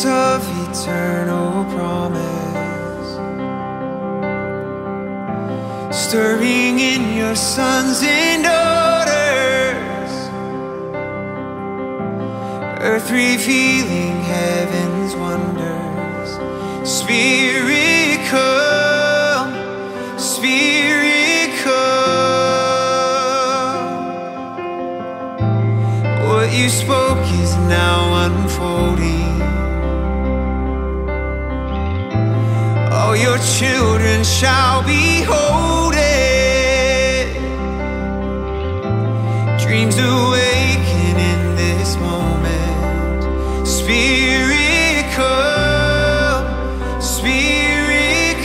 promise of eternal promise, stirring in your sons and daughters, earth revealing heaven's wonders. Spirit come, Spirit come. What you spoke is now unfolding. All your children shall behold it. Dreams awaken in this moment. Spirit come, Spirit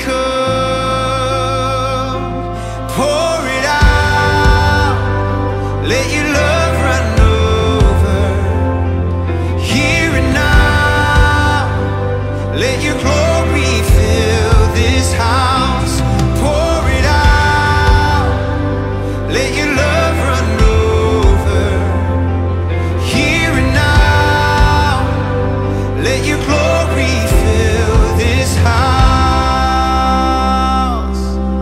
come. Pour it out, let your love run over. Here and now, let your glory fill this house. Pour it out, let your love run over. Here and now, let your glory fill this house.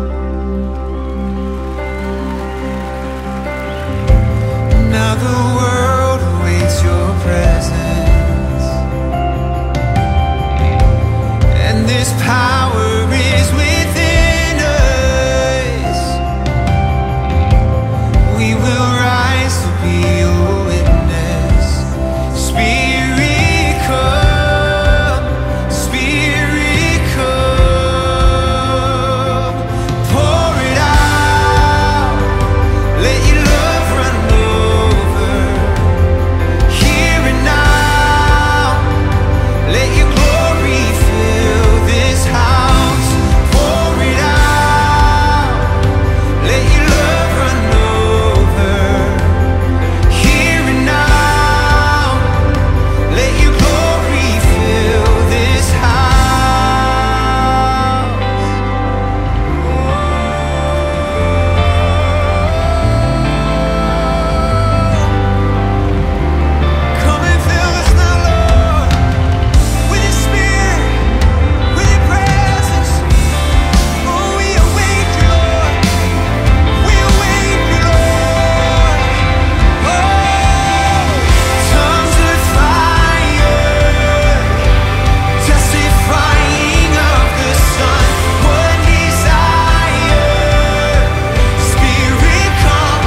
Now the world awaits your presence, and this power is within us. We will rise to be your witness. Spirit come, Spirit come. Pour it out, let your love run over. Here and now, let your glory fill this house. Pour it out, let your love run over. Here and now, let your glory fill this house. Come and fill us now, Lord, with your Spirit, with your presence. Oh, we await you, Lord. We await you, Lord. Oh, tongues of fire, testifying of the Son. One desire. Spirit come,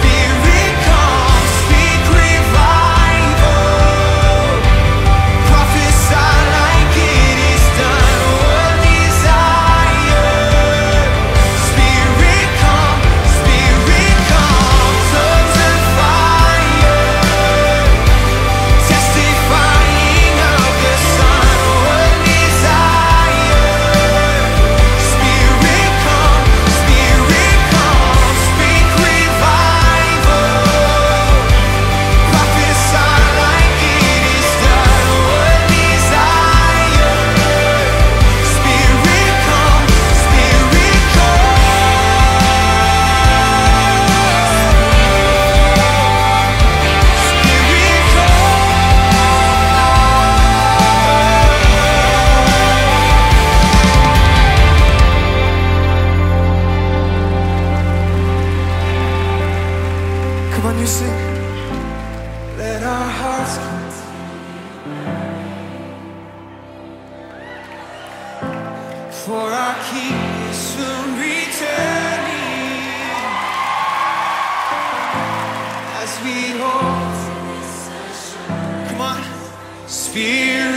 speak revival. Prophesy like it is done. One desire. Spirit come, tongues of fire, testifying of the Son. One desire. Spirit come, speak revival. Prophesy like it is done. One desire. Spirit come, Spirit Come on, you sing. Let our hearts come, for our King is soon returning. As we hold, come on, Spirit.